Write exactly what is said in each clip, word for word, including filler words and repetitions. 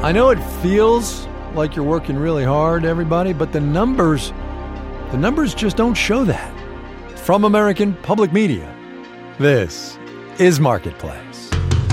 I know it feels like you're working really hard, everybody, but the numbers, the numbers just don't show that. From American Public Media, this is Marketplace.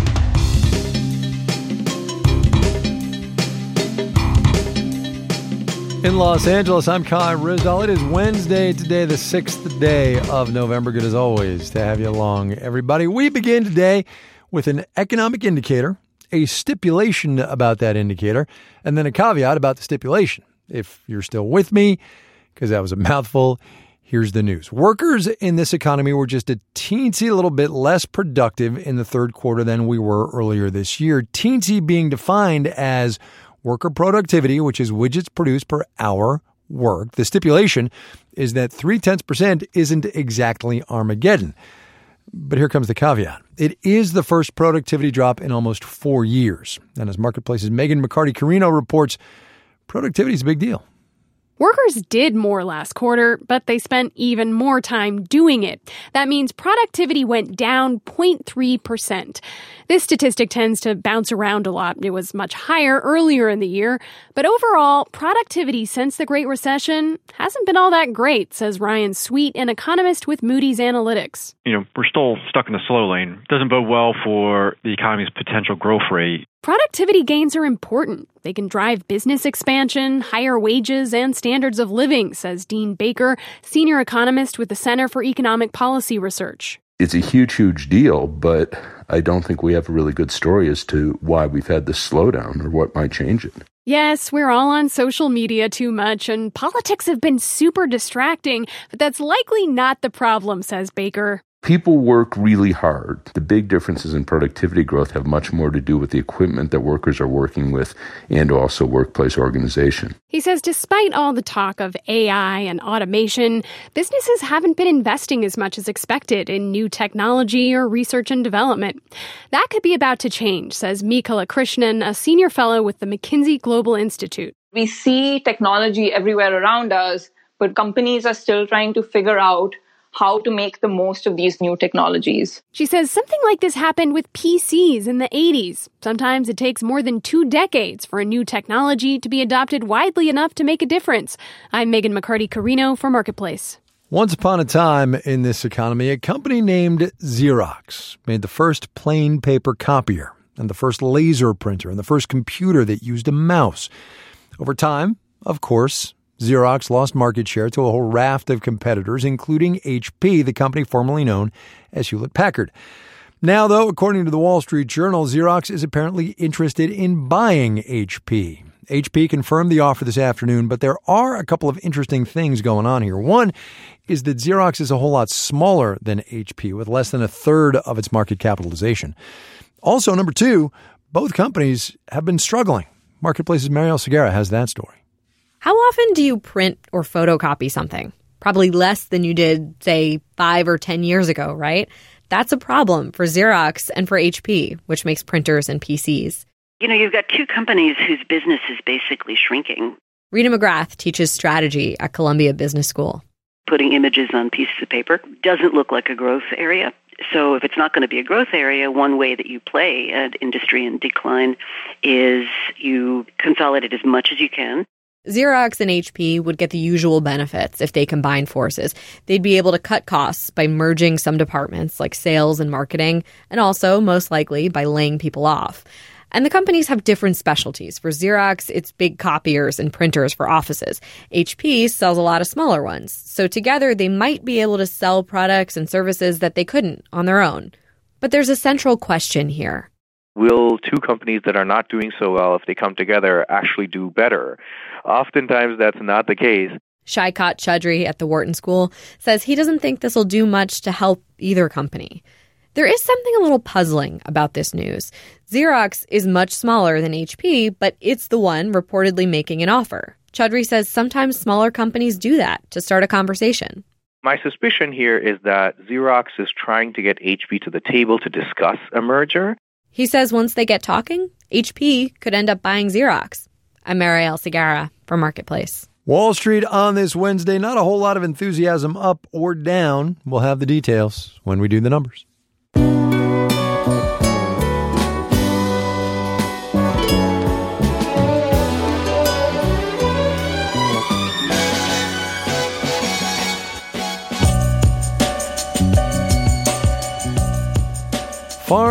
In Los Angeles, I'm Kai Ryssdal. It is Wednesday today, the sixth day of November. Good as always to have you along, everybody. We begin today with an economic indicator, a stipulation about that indicator, and then a caveat about the stipulation. If you're still with me, because that was a mouthful, here's the news. Workers in this economy were just a teensy little bit less productive in the third quarter than we were earlier this year. Teensy being defined as worker productivity, which is widgets produced per hour worked. The stipulation is that three-tenths percent isn't exactly Armageddon. But here comes the caveat. It is the first productivity drop in almost four years. And as Marketplace's Megan McCarty-Carino reports, productivity is a big deal. Workers did more last quarter, but they spent even more time doing it. That means productivity went down zero point three percent. This statistic tends to bounce around a lot. It was much higher earlier in the year. But overall, productivity since the Great Recession hasn't been all that great, says Ryan Sweet, an economist with Moody's Analytics. You know, we're still stuck in the slow lane. Doesn't bode well for the economy's potential growth rate. Productivity gains are important. They can drive business expansion, higher wages, and standards of living, says Dean Baker, senior economist with the Center for Economic Policy Research. It's a huge, huge deal, but I don't think we have a really good story as to why we've had this slowdown or what might change it. Yes, we're all on social media too much, and politics have been super distracting, but that's likely not the problem, says Baker. People work really hard. The big differences in productivity growth have much more to do with the equipment that workers are working with and also workplace organization. He says despite all the talk of A I and automation, businesses haven't been investing as much as expected in new technology or research and development. That could be about to change, says Mikala Krishnan, a senior fellow with the McKinsey Global Institute. We see technology everywhere around us, but companies are still trying to figure out how to make the most of these new technologies. She says something like this happened with P Cs in the eighties. Sometimes it takes more than two decades for a new technology to be adopted widely enough to make a difference. I'm Megan McCarty-Carino for Marketplace. Once upon a time in this economy, a company named Xerox made the first plain paper copier and the first laser printer and the first computer that used a mouse. Over time, of course, Xerox lost market share to a whole raft of competitors, including H P, the company formerly known as Hewlett-Packard. Now, though, according to the Wall Street Journal, Xerox is apparently interested in buying H P. H P confirmed the offer this afternoon, but there are a couple of interesting things going on here. One is that Xerox is a whole lot smaller than H P, with less than a third of its market capitalization. Also, number two, both companies have been struggling. Marketplace's Marielle Segarra has that story. How often do you print or photocopy something? Probably less than you did, say, five or ten years ago, right? That's a problem for Xerox and for H P, which makes printers and P Cs. You know, you've got two companies whose business is basically shrinking. Rita McGrath teaches strategy at Columbia Business School. Putting images on pieces of paper doesn't look like a growth area. So if it's not going to be a growth area, one way that you play an industry in decline is you consolidate as much as you can. Xerox and H P would get the usual benefits if they combined forces. They'd be able to cut costs by merging some departments like sales and marketing, and also, most likely, by laying people off. And the companies have different specialties. For Xerox, it's big copiers and printers for offices. H P sells a lot of smaller ones. So together, they might be able to sell products and services that they couldn't on their own. But there's a central question here. Will two companies that are not doing so well, if they come together, actually do better? Oftentimes, that's not the case. Shaikat Chaudhry at the Wharton School says he doesn't think this will do much to help either company. There is something a little puzzling about this news. Xerox is much smaller than H P, but it's the one reportedly making an offer. Chaudhry says sometimes smaller companies do that to start a conversation. My suspicion here is that Xerox is trying to get H P to the table to discuss a merger. He says once they get talking, H P could end up buying Xerox. I'm Marielle Segarra for Marketplace. Wall Street on this Wednesday, not a whole lot of enthusiasm up or down. We'll have the details when we do the numbers.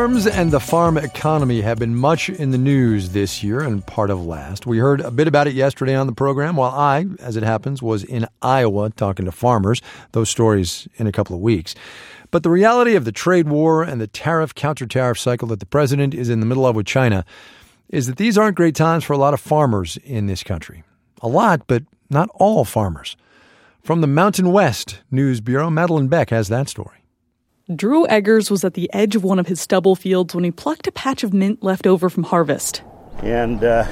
Farms and the farm economy have been much in the news this year and part of last. We heard a bit about it yesterday on the program while I, as it happens, was in Iowa talking to farmers. Those stories in a couple of weeks. But the reality of the trade war and the tariff counter-tariff cycle that the president is in the middle of with China is that these aren't great times for a lot of farmers in this country. A lot, but not all farmers. From the Mountain West News Bureau, Madeline Beck has that story. Drew Eggers was at the edge of one of his stubble fields when he plucked a patch of mint left over from harvest. And uh,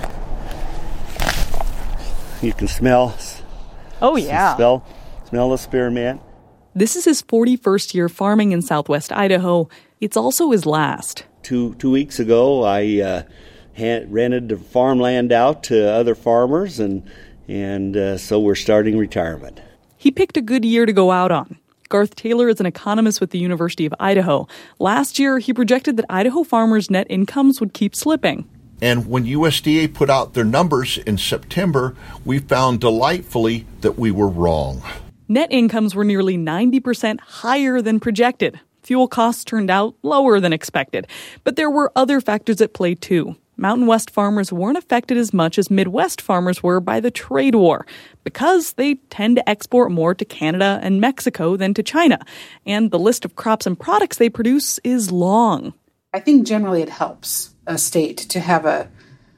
you can smell. Oh, yeah. Smell, smell the spearmint. This is his forty-first year farming in southwest Idaho. It's also his last. Two two weeks ago, I uh, had rented the farmland out to other farmers, and and uh, so we're starting retirement. He picked a good year to go out on. Garth Taylor is an economist with the University of Idaho. Last year, he projected that Idaho farmers' net incomes would keep slipping. And when U S D A put out their numbers in September, we found delightfully that we were wrong. Net incomes were nearly ninety percent higher than projected. Fuel costs turned out lower than expected. But there were other factors at play, too. Mountain West farmers weren't affected as much as Midwest farmers were by the trade war because they tend to export more to Canada and Mexico than to China. And the list of crops and products they produce is long. I think generally it helps a state to have a,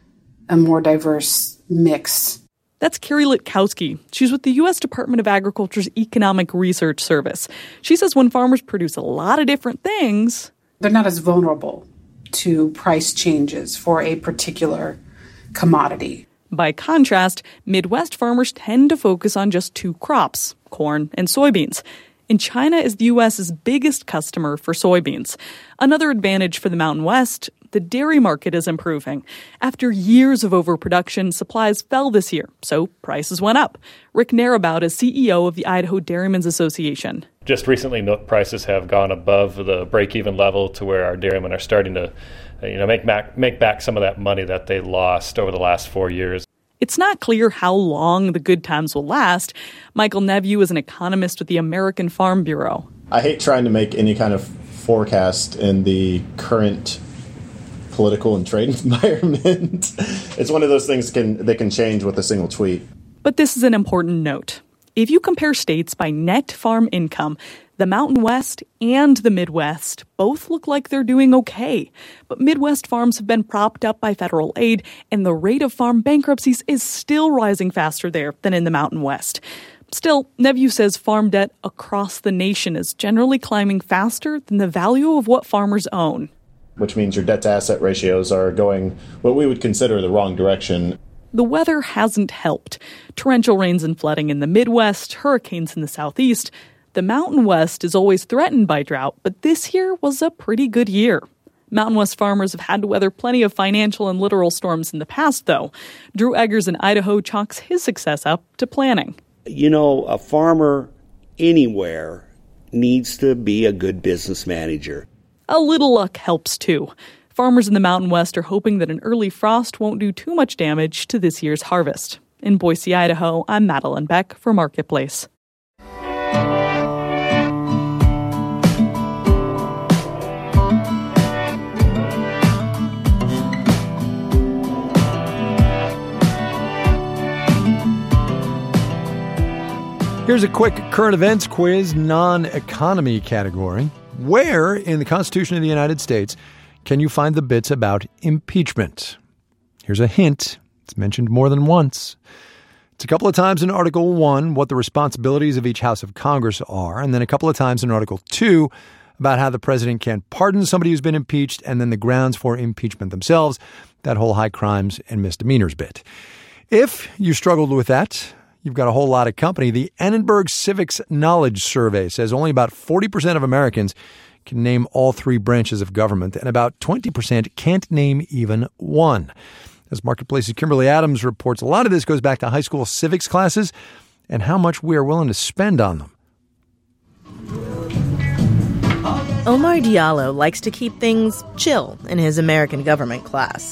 a more diverse mix. That's Carrie Litkowski. She's with the U S Department of Agriculture's Economic Research Service. She says when farmers produce a lot of different things, they're not as vulnerable to price changes for a particular commodity. By contrast, Midwest farmers tend to focus on just two crops, corn and soybeans. And China is the U S's biggest customer for soybeans. Another advantage for the Mountain West, the dairy market is improving. After years of overproduction, supplies fell this year, so prices went up. Rick Narabout is C E O of the Idaho Dairymen's Association. Just recently, milk prices have gone above the break-even level to where our dairymen are starting to, you know, make back, make back some of that money that they lost over the last four years. It's not clear how long the good times will last. Michael Nevue is an economist with the American Farm Bureau. I hate trying to make any kind of forecast in the current political and trade environment. It's one of those things can that can change with a single tweet. But this is an important note. If you compare states by net farm income, the Mountain West and the Midwest both look like they're doing okay. But Midwest farms have been propped up by federal aid, and the rate of farm bankruptcies is still rising faster there than in the Mountain West. Still, Nevue says farm debt across the nation is generally climbing faster than the value of what farmers own. Which means your debt-to-asset ratios are going what we would consider the wrong direction. The weather hasn't helped. Torrential rains and flooding in the Midwest, hurricanes in the Southeast. The Mountain West is always threatened by drought, but this year was a pretty good year. Mountain West farmers have had to weather plenty of financial and literal storms in the past, though. Drew Eggers in Idaho chalks his success up to planning. You know, a farmer anywhere needs to be a good business manager. A little luck helps, too. Farmers in the Mountain West are hoping that an early frost won't do too much damage to this year's harvest. In Boise, Idaho, I'm Madeline Beck for Marketplace. Here's a quick current events quiz, non-economy category. Where in the Constitution of the United States can you find the bits about impeachment? Here's a hint. It's mentioned more than once. It's a couple of times in Article one, what the responsibilities of each House of Congress are, and then a couple of times in Article two, about how the president can pardon somebody who's been impeached, and then the grounds for impeachment themselves, that whole high crimes and misdemeanors bit. If you struggled with that, you've got a whole lot of company. The Annenberg Civics Knowledge Survey says only about forty percent of Americans can name all three branches of government, and about twenty percent can't name even one. As Marketplace's Kimberly Adams reports, a lot of this goes back to high school civics classes and how much we are willing to spend on them. Omar Diallo likes to keep things chill in his American government class.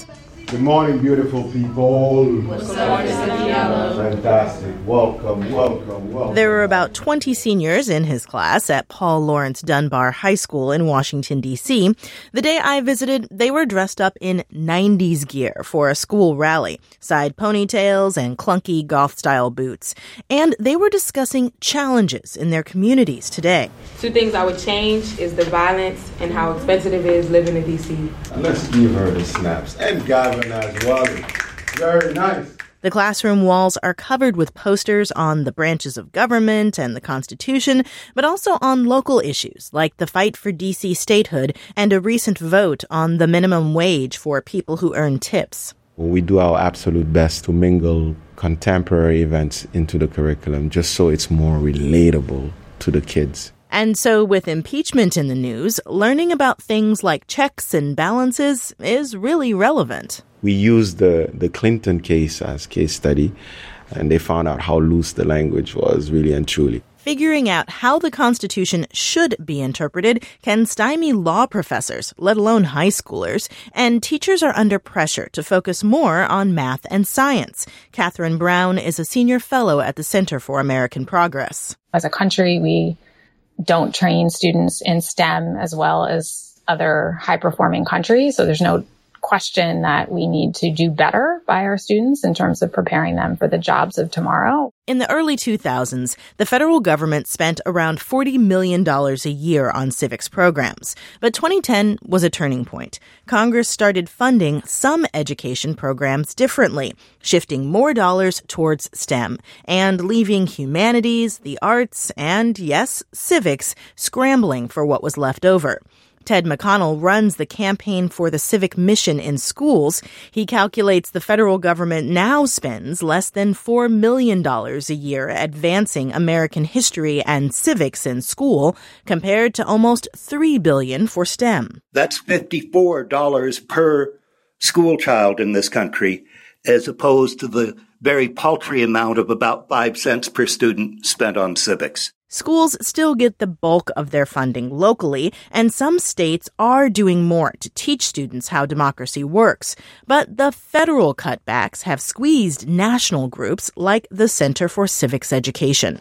Good morning, beautiful people. What's up, Mister Diallo? Fantastic. Welcome, welcome, welcome. There were about twenty seniors in his class at Paul Laurence Dunbar High School in Washington, D C The day I visited, they were dressed up in nineties gear for a school rally, side ponytails and clunky golf-style boots. And they were discussing challenges in their communities today. Two things I would change is the violence and how expensive it is living in D C. Let's give her the snaps. And Gavin as well. Very nice. The classroom walls are covered with posters on the branches of government and the Constitution, but also on local issues like the fight for D C statehood and a recent vote on the minimum wage for people who earn tips. We do our absolute best to mingle contemporary events into the curriculum just so it's more relatable to the kids. And so with impeachment in the news, learning about things like checks and balances is really relevant. We used the, the Clinton case as case study, and they found out how loose the language was, really and truly. Figuring out how the Constitution should be interpreted can stymie law professors, let alone high schoolers, and teachers are under pressure to focus more on math and science. Catherine Brown is a senior fellow at the Center for American Progress. As a country, we don't train students in STEM as well as other high-performing countries, so there's no question that we need to do better by our students in terms of preparing them for the jobs of tomorrow. In the early two thousands, the federal government spent around forty million dollars a year on civics programs. But twenty ten was a turning point. Congress started funding some education programs differently, shifting more dollars towards STEM and leaving humanities, the arts, and, yes, civics scrambling for what was left over. Ted McConnell runs the Campaign for the Civic Mission in Schools. He calculates the federal government now spends less than four million dollars a year advancing American history and civics in school, compared to almost three billion dollars for STEM. That's fifty-four dollars per school child in this country, as opposed to the very paltry amount of about five cents per student spent on civics. Schools still get the bulk of their funding locally, and some states are doing more to teach students how democracy works. But the federal cutbacks have squeezed national groups like the Center for Civics Education.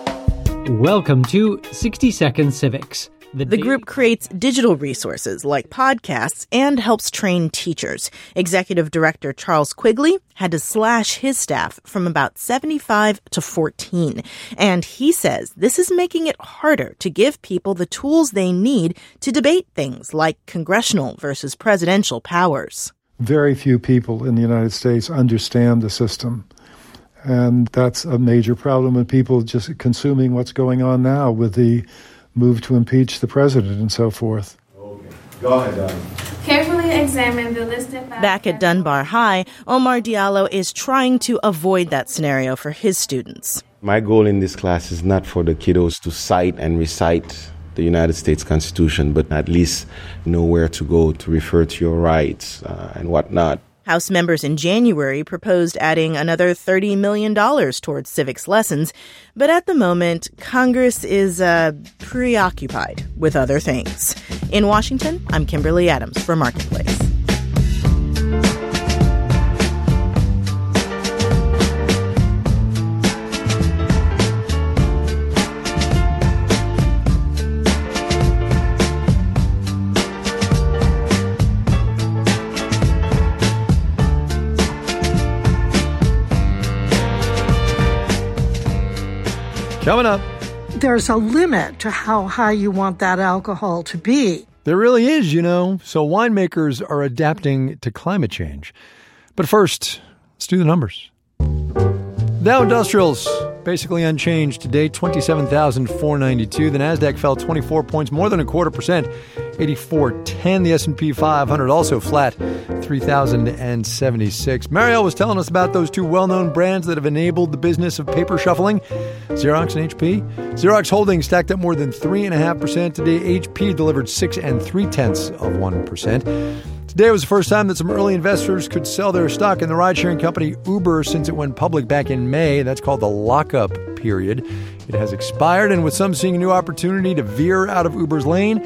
Welcome to sixty Second Civics. The, the group creates digital resources like podcasts and helps train teachers. Executive Director Charles Quigley had to slash his staff from about seventy-five to fourteen. And he says this is making it harder to give people the tools they need to debate things like congressional versus presidential powers. Very few people in the United States understand the system. And that's a major problem with people just consuming what's going on now with the move to impeach the president and so forth. Okay. Go ahead, Don. Carefully examine the listed facts. Back at Dunbar High, Omar Diallo is trying to avoid that scenario for his students. My goal in this class is not for the kiddos to cite and recite the United States Constitution, but at least know where to go to refer to your rights uh, and whatnot. House members in January proposed adding another thirty million dollars towards civics lessons, but at the moment, Congress is uh, preoccupied with other things. In Washington, I'm Kimberly Adams for Marketplace. Coming up. There's a limit to how high you want that alcohol to be. There really is, you know. So winemakers are adapting to climate change. But first, let's do the numbers. Dow Industrials, basically unchanged today, twenty-seven thousand four hundred ninety-two. The NASDAQ fell twenty-four points, more than a quarter percent, eighty-four ten. The S and P five hundred also flat, three thousand seventy-six. Marielle was telling us about those two well-known brands that have enabled the business of paper shuffling, Xerox and H P. Xerox Holdings stacked up more than three point five percent today. H P delivered six and three-tenths of one percent. Today was the first time that some early investors could sell their stock in the ride-sharing company Uber since it went public back in May. That's called the lockup period. It has expired, and with some seeing a new opportunity to veer out of Uber's lane,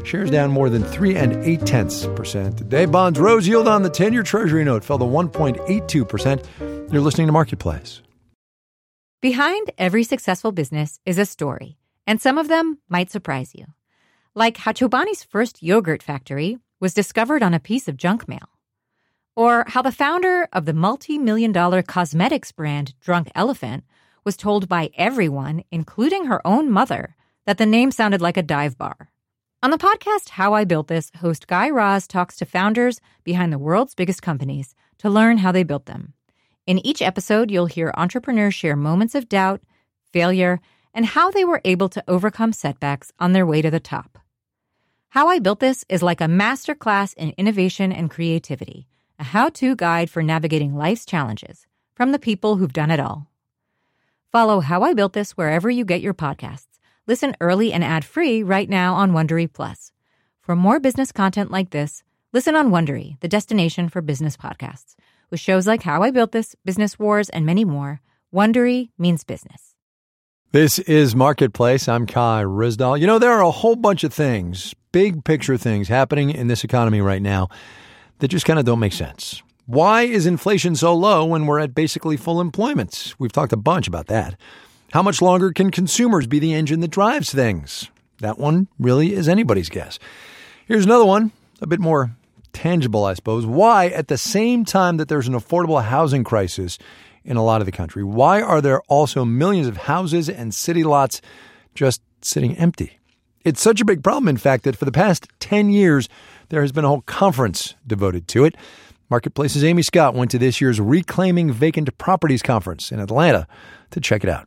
Shares down more than three and eight tenths percent today. Bonds rose. Yield on the ten-year Treasury note fell to one point eight two percent. You're listening to Marketplace. Behind every successful business is a story, and some of them might surprise you. Like how Chobani's first yogurt factory was discovered on a piece of junk mail. Or how the founder of the multi-million dollar cosmetics brand Drunk Elephant was told by everyone, including her own mother, that the name sounded like a dive bar. On the podcast How I Built This, host Guy Raz talks to founders behind the world's biggest companies to learn how they built them. In each episode, you'll hear entrepreneurs share moments of doubt, failure, and how they were able to overcome setbacks on their way to the top. How I Built This is like a masterclass in innovation and creativity, a how-to guide for navigating life's challenges from the people who've done it all. Follow How I Built This wherever you get your podcasts. Listen early and ad-free right now on Wondery Plus. For more business content like this, listen on Wondery, the destination for business podcasts. With shows like How I Built This, Business Wars, and many more, Wondery means business. This is Marketplace. I'm Kai Ryssdal. You know, there are a whole bunch of things, big picture things happening in this economy right now that just kind of don't make sense. Why is inflation so low when we're at basically full employment? We've talked a bunch about that. How much longer can consumers be the engine that drives things? That one really is anybody's guess. Here's another one, a bit more tangible, I suppose. Why, at the same time that there's an affordable housing crisis in a lot of the country, why are there also millions of houses and city lots just sitting empty? It's such a big problem, in fact, that for the past ten years, there has been a whole conference devoted to it. Marketplace's Amy Scott went to this year's Reclaiming Vacant Properties Conference in Atlanta to check it out.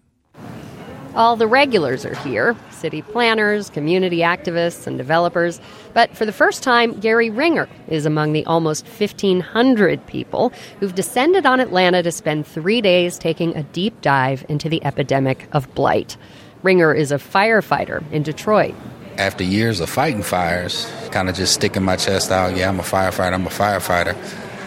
All the regulars are here, city planners, community activists, and developers. But for the first time, Gary Ringer is among the almost fifteen hundred people who've descended on Atlanta to spend three days taking a deep dive into the epidemic of blight. Ringer is a firefighter in Detroit. After years of fighting fires, kind of just sticking my chest out, yeah, I'm a firefighter, I'm a firefighter,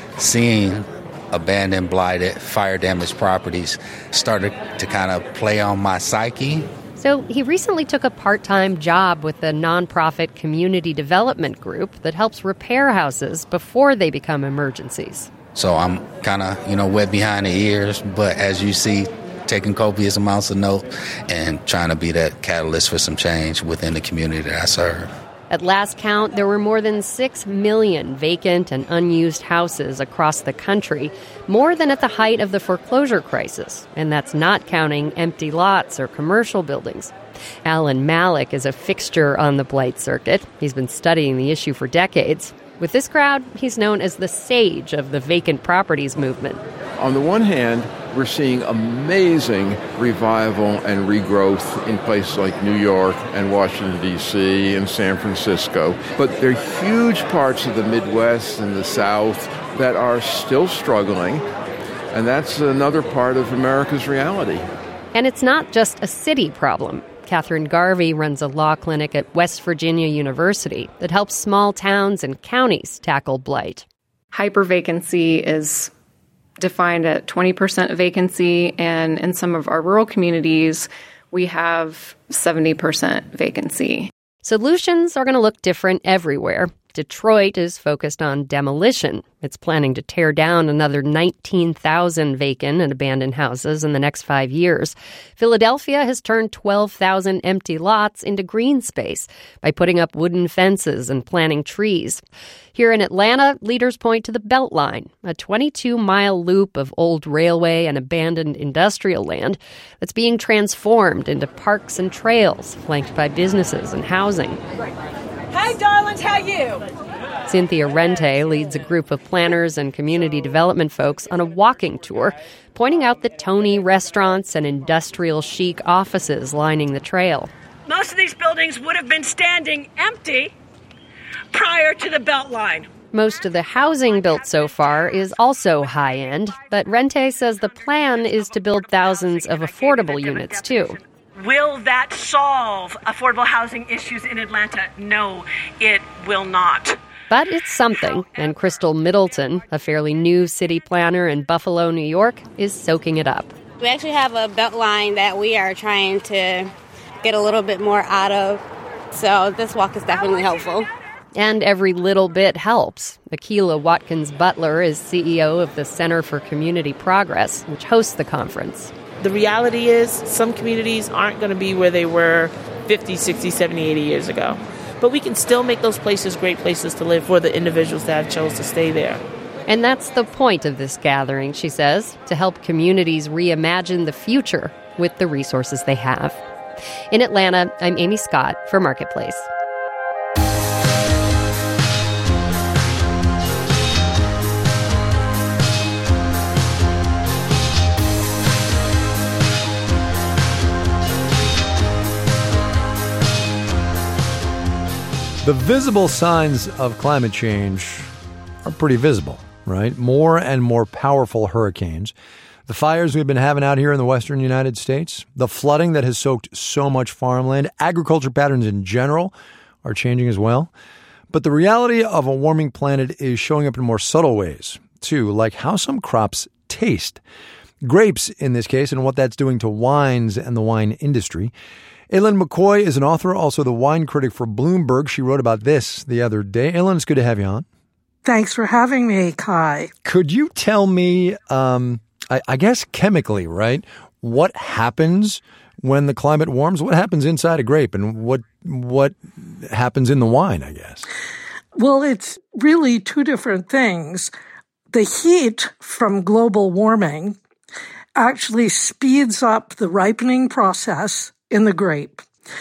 seeing abandoned, blighted, fire-damaged properties started to kind of play on my psyche. So he recently took a part-time job with a nonprofit community development group that helps repair houses before they become emergencies. So I'm kind of, you know, wet behind the ears, but as you see, taking copious amounts of notes and trying to be that catalyst for some change within the community that I serve. At last count, there were more than six million vacant and unused houses across the country, more than at the height of the foreclosure crisis, and that's not counting empty lots or commercial buildings. Alan Malik is a fixture on the blight circuit. He's been studying the issue for decades. With this crowd, he's known as the sage of the vacant properties movement. On the one hand, we're seeing amazing revival and regrowth in places like New York and Washington, D C and San Francisco. But there are huge parts of the Midwest and the South that are still struggling, and that's another part of America's reality. And it's not just a city problem. Catherine Garvey runs a law clinic at West Virginia University that helps small towns and counties tackle blight. Hypervacancy is defined at twenty percent vacancy, and in some of our rural communities, we have seventy percent vacancy. Solutions are going to look different everywhere. Detroit is focused on demolition. It's planning to tear down another nineteen thousand vacant and abandoned houses in the next five years. Philadelphia has turned twelve thousand empty lots into green space by putting up wooden fences and planting trees. Here in Atlanta, leaders point to the Beltline, a twenty-two mile loop of old railway and abandoned industrial land that's being transformed into parks and trails flanked by businesses and housing. Hey, darlings, how you? Cynthia Rente leads a group of planners and community development folks on a walking tour, pointing out the Tony restaurants and industrial chic offices lining the trail. Most of these buildings would have been standing empty prior to the Beltline. Most of the housing built so far is also high-end, but Rente says the plan is to build thousands of affordable units, too. Will that solve affordable housing issues in Atlanta? No, it will not. But it's something, and Crystal Middleton, a fairly new city planner in Buffalo, New York, is soaking it up. We actually have a Beltline that we are trying to get a little bit more out of. So this walk is definitely helpful. And every little bit helps. Akilah Watkins Butler is C E O of the Center for Community Progress, which hosts the conference. The reality is some communities aren't going to be where they were fifty, sixty, seventy, eighty years ago. But we can still make those places great places to live for the individuals that have chose to stay there. And that's the point of this gathering, she says, to help communities reimagine the future with the resources they have. In Atlanta, I'm Amy Scott for Marketplace. The visible signs of climate change are pretty visible, right? More and more powerful hurricanes. The fires we've been having out here in the western United States, the flooding that has soaked so much farmland, agriculture patterns in general are changing as well. But the reality of a warming planet is showing up in more subtle ways, too, like how some crops taste. Grapes, in this case, and what that's doing to wines and the wine industry. Aileen McCoy is an author, also the wine critic for Bloomberg. She wrote about this the other day. Aileen, it's good to have you on. Thanks for having me, Kai. Could you tell me, um, I, I guess chemically, right, what happens when the climate warms? What happens inside a grape and what what happens in the wine, I guess? Well, it's really two different things. The heat from global warming actually speeds up the ripening process in the grape.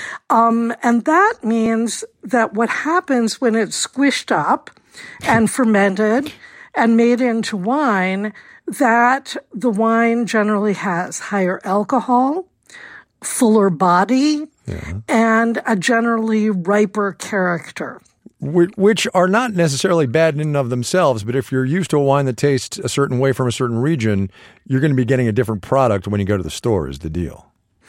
Um, and that means that what happens when it's squished up and fermented and made into wine, that the wine generally has higher alcohol, fuller body, yeah. and a generally riper character. Which are not necessarily bad in and of themselves, but if you're used to a wine that tastes a certain way from a certain region, you're going to be getting a different product when you go to the store is the deal.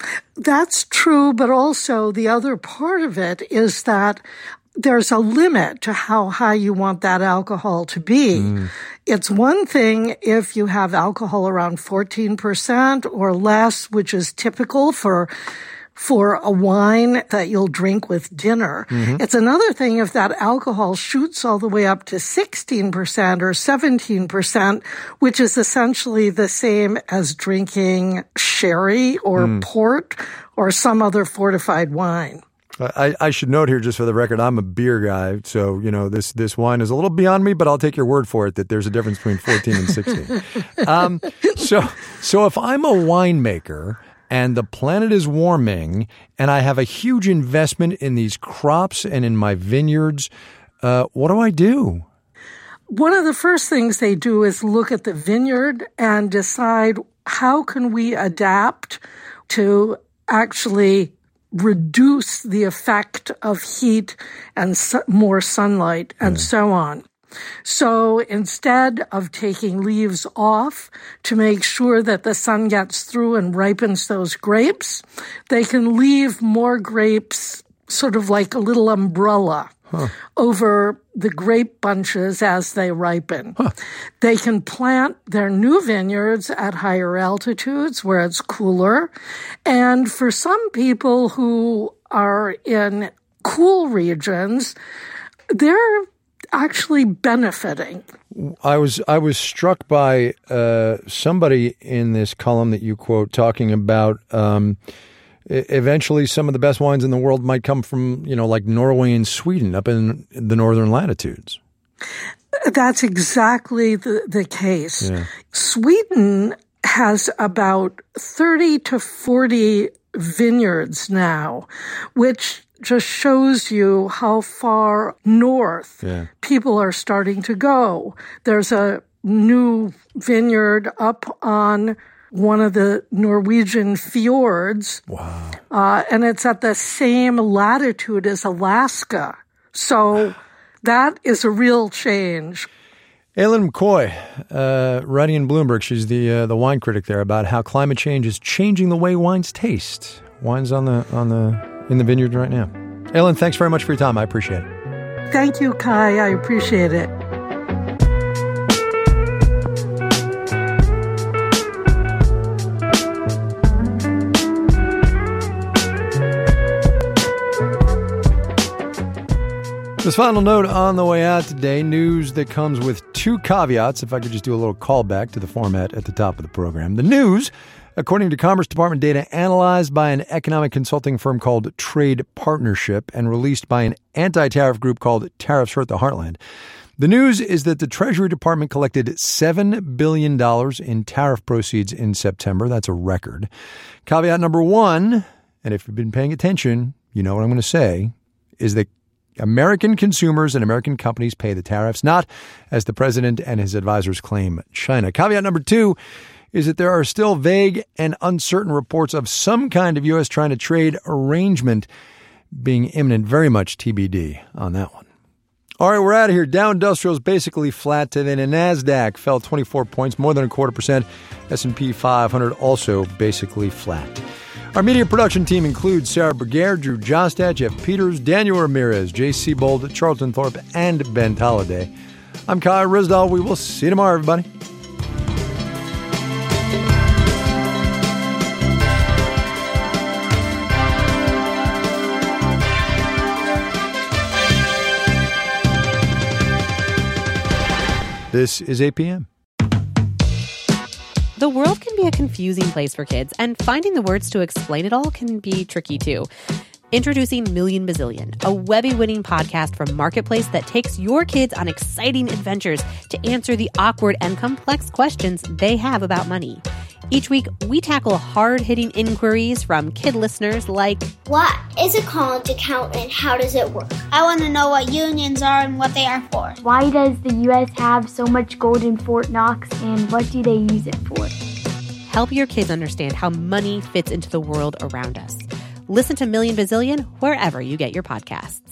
That's true, but also the other part of it is that there's a limit to how high you want that alcohol to be. Mm. It's one thing if you have alcohol around fourteen percent or less, which is typical for for a wine that you'll drink with dinner. Mm-hmm. It's another thing if that alcohol shoots all the way up to sixteen percent or seventeen percent, which is essentially the same as drinking sherry or mm. port or some other fortified wine. I, I should note here, just for the record, I'm a beer guy, so, you know, this, this wine is a little beyond me, but I'll take your word for it that there's a difference between fourteen and sixteen. um, so, so if I'm a winemaker and the planet is warming and I have a huge investment in these crops and in my vineyards, uh, what do I do? One of the first things they do is look at the vineyard and decide how can we adapt to actually reduce the effect of heat and su- more sunlight and yeah. so on. So instead of taking leaves off to make sure that the sun gets through and ripens those grapes, they can leave more grapes sort of like a little umbrella huh. over the grape bunches as they ripen. Huh. They can plant their new vineyards at higher altitudes where it's cooler. And for some people who are in cool regions, they're actually benefiting. I was I was struck by uh, somebody in this column that you quote talking about um, eventually some of the best wines in the world might come from, you know, like Norway and Sweden up in the northern latitudes. That's exactly the, the case. Yeah. Sweden has about thirty to forty vineyards now, which just shows you how far north yeah. people are starting to go. There's a new vineyard up on one of the Norwegian fjords. Wow. Uh, and it's at the same latitude as Alaska. So that is a real change. Aileen McCoy, uh, writing in Bloomberg, she's the uh, the wine critic there, about how climate change is changing the way wines taste. Wines on the on the in the vineyard right now. Aileen, thanks very much for your time. I appreciate it. Thank you, Kai. I appreciate it. This final note on the way out today, news that comes with two caveats. If I could just do a little callback to the format at the top of the program. The news, according to Commerce Department data analyzed by an economic consulting firm called Trade Partnership and released by an anti-tariff group called Tariffs Hurt the Heartland. The news is that the Treasury Department collected seven billion dollars in tariff proceeds in September. That's a record. Caveat number one, and if you've been paying attention, you know what I'm going to say, is that American consumers and American companies pay the tariffs, not, as the president and his advisors claim, China. Caveat number two is that there are still vague and uncertain reports of some kind of U S-China trade arrangement being imminent. Very much T B D on that one. All right, we're out of here. Dow Industrials basically flat today. The NASDAQ fell twenty-four points, more than a quarter percent. S and P five hundred also basically flat. Our media production team includes Sarah Berger, Drew Jostad, Jeff Peters, Daniel Ramirez, Jay Seabold, Charlton Thorpe, and Ben Tolliday. I'm Kai Ryssdal. We will see you tomorrow, everybody. This is eight p.m. The world can be a confusing place for kids, and finding the words to explain it all can be tricky too. Introducing Million Bazillion, a Webby-winning podcast from Marketplace that takes your kids on exciting adventures to answer the awkward and complex questions they have about money. Each week, we tackle hard-hitting inquiries from kid listeners like, what is a college account and how does it work? I want to know what unions are and what they are for. Why does the U S have so much gold in Fort Knox and what do they use it for? Help your kids understand how money fits into the world around us. Listen to Million Bazillion wherever you get your podcasts.